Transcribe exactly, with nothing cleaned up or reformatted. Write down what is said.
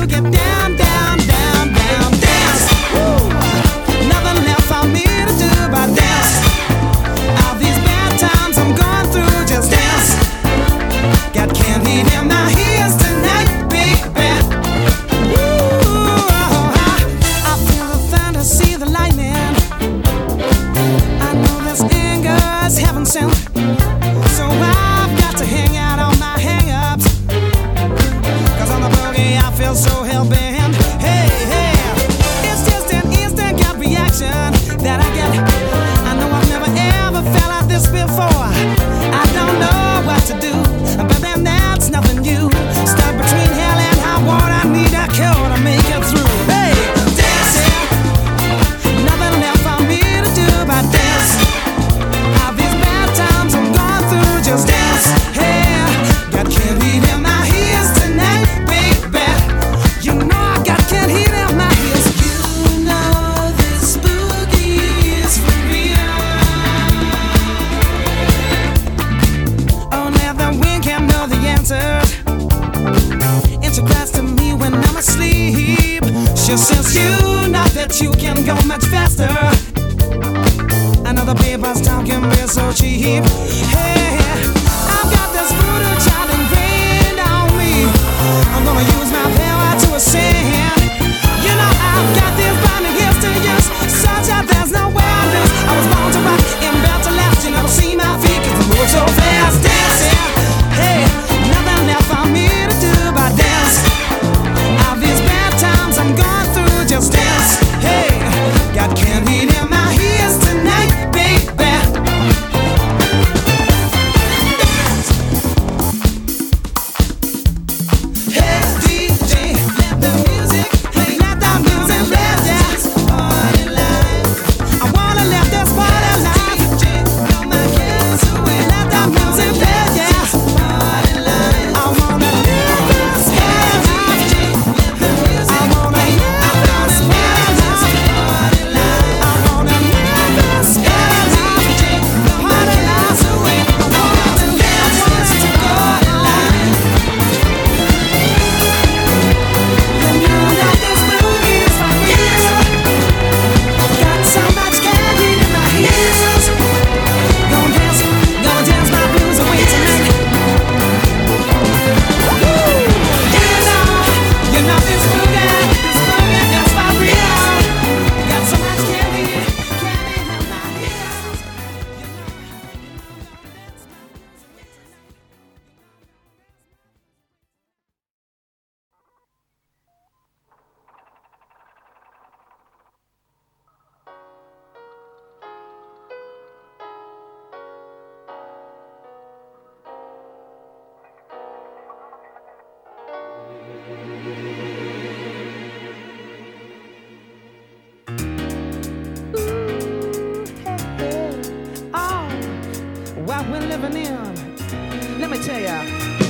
get down, down, down, down, dance. Woo! Nothing left for me to do but dance. All these bad times I'm going through, just dance. Got candy in my ears tonight, baby. Woo! I feel the thunder, see the lightning. I know this anger is heaven sent, so I've got to hang out on my hang-ups. Cause on the boogie I feel so hell-bent. Hey, hey, it's just an instant gut reaction that I get. I know I've never ever felt like this before. I don't know what to do, but then that's nothing new. Stuck between hell and high water, I need a cure to make it through. Hey, dance, yeah. Nothing left for me to do but dance. All these bad times I'm going through, just dance. Hey, got candy in my ears tonight, baby. You know I got candy in my ears. You know this boogie is for real. Oh, now the wind can't know the answers. Answer cries to me when I'm asleep. She says you know that you can go much faster. I know the papers talking real so cheap. Hey, I've got this voodoo child ingrained on me. I'm gonna use my power to ascend. You know I've got these blinding gifts to use, such that there's no way I lose. I was born to rock and built to last. You never see my feet 'cause I move so fast. Dancing, hey, nothing left for me to do but dance. All these bad times I'm going through, just dance. Hey, got candy in my ears tonight, baby. Hey, D J, let the music play. Let the music play, dance. Party life. I wanna live this party life. D J, blow my cares away. Let the music play, yeah. Party life. I wanna live this party life. D J, let the music I wanna live this party life. Party life. I wanna live this party life. D J, blow my cares away. I wanna live this party life. You know that this boogie is for real. Got so much candy in my ears. Gonna dance, gonna dance my blues away tonight. Woo! You know, you know this boogie, this boogie is for real. Got so much candy, candy in my ears. You know, you know, gonna dance my blues away tonight. Oh, what we're living in. Let me tell ya.